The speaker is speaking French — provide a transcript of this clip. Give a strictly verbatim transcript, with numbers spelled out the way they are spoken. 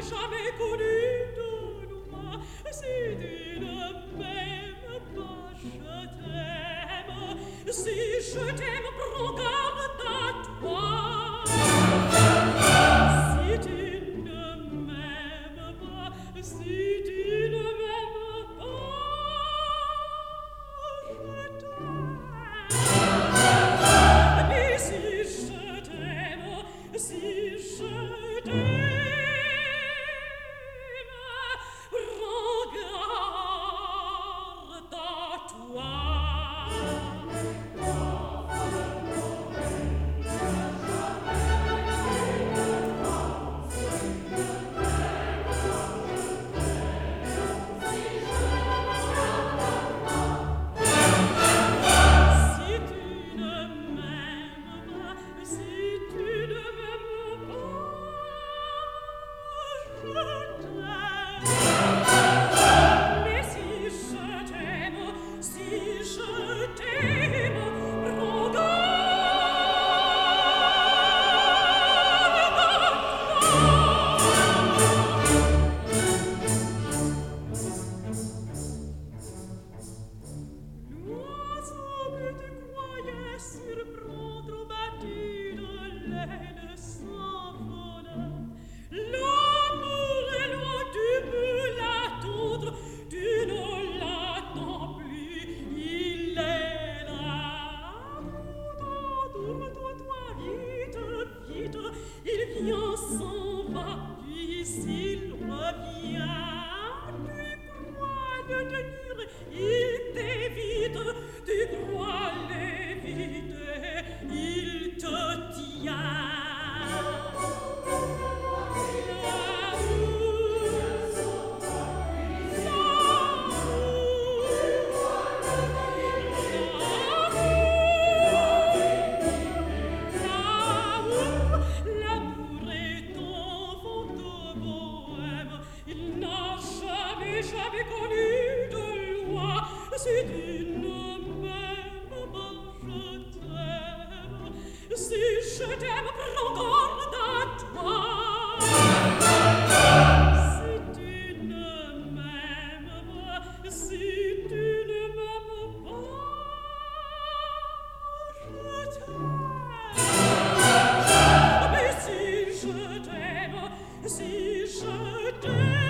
jamais connu de loi. Si tu ne m'aimes pas, je t'aime. Si je t'aime, prends garde à toi. Si tu ne m'aimes pas, si tu ne m'aimes pas, je t'aime. Mais si je t'aime, si je t'aime, prends garde à toi. Si tu ne m'aimes pas, si tu ne m'aimes pas, je t'aime. Mais si je t'aime, si je t'aime, prends L'oiseau que tu croyais surprendre au bâti de l'aile s'envole. L'amour est loin, tu peux l'attendre, tu ne l'attends plus, il est là. Tourne-toi, toi, vite, vite, il vient, s'en va, puis s'il revient, tu crois le tenir, il t'évite, tu crois l'éviter, il te tient. L'amour est enfant de bohème, il n'a jamais, jamais connu de loi. Si tu ne m'aimes pas, je t'aime. Si je t'aime, prends garde à toi. Si tu ne m'aimes pas, si tu ne m'aimes pas, je t'aime. Mais si je t'aime, si je t'aime,